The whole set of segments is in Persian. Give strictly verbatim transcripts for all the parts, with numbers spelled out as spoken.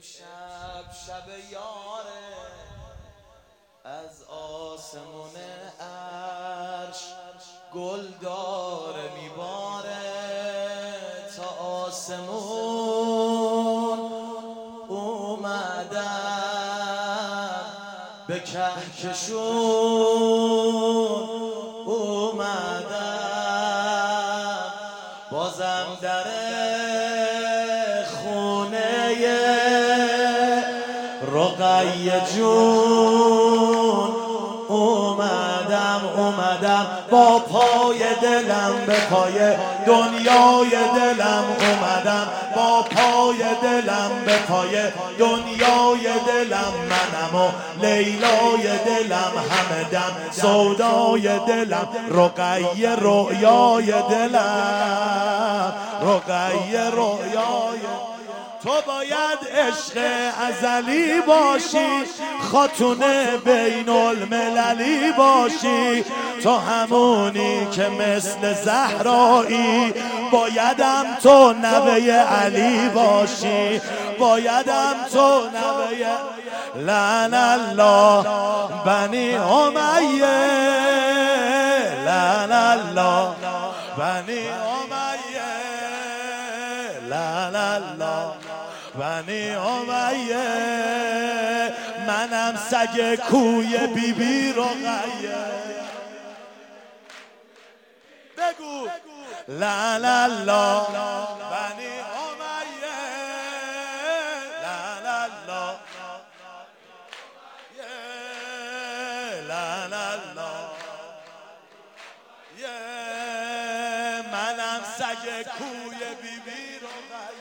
امشب شب یاره از آسمون عرش گل داره میباره تا آسمون اومدم به کهکشون اومدم بازم در رقیه جون اومدم اومدم با پای دلم به پای دنیای دلم اومدم با پای دلم به پای دنیای دلم منم و لیلای دلم همه دم سودای دلم رقیه رویای دلم رقیه رویای تو باید عشق ازلی باشی خاتون بین المللی باشی تو همونی که مثل زهرایی بایدم تو نوه علی باشی بایدم تو نوه لعن الله بنی امیه لعن الله بنی امیه لعن الله بنی امیه منم سگ کوی بی بی رقیه بگو لعن الله بنی امیه لعن الله لعن الله منم سگ کوی بی بی رقیه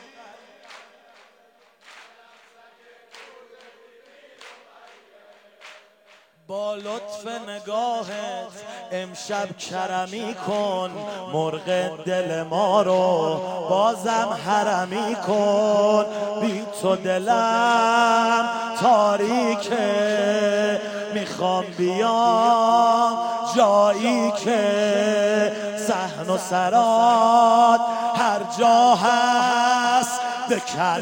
با لطف نگاهت امشب کرمی کن مرغ دل ما رو بازم حرمی کن بی تو دلم تاریکه میخوام بیام جایی که صحن و سرات هر جا هست به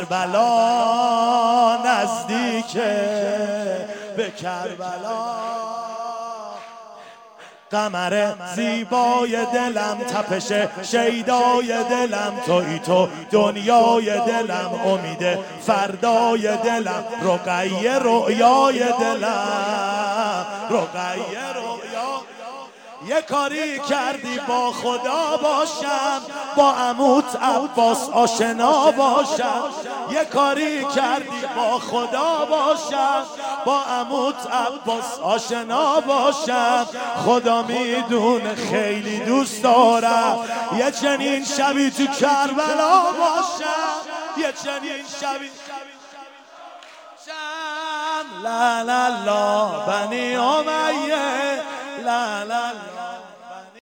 کربلا نزدیکه به کربلا قمر زیبای دلم تپش شیدای دلم توی تو دنیای دلم امید فردای دلم رقیه رویای دلم رقیه رویا یه کاری کردی با خدا باشم با عموت عباس آشنا باشم یه کاری کردی با خدا باشم با عموت عباس آشنا باشم خدا میدونه خیلی دوست دارم یه چنین شبی تو کربلا باشم یه چنین شبی لعن الله بنی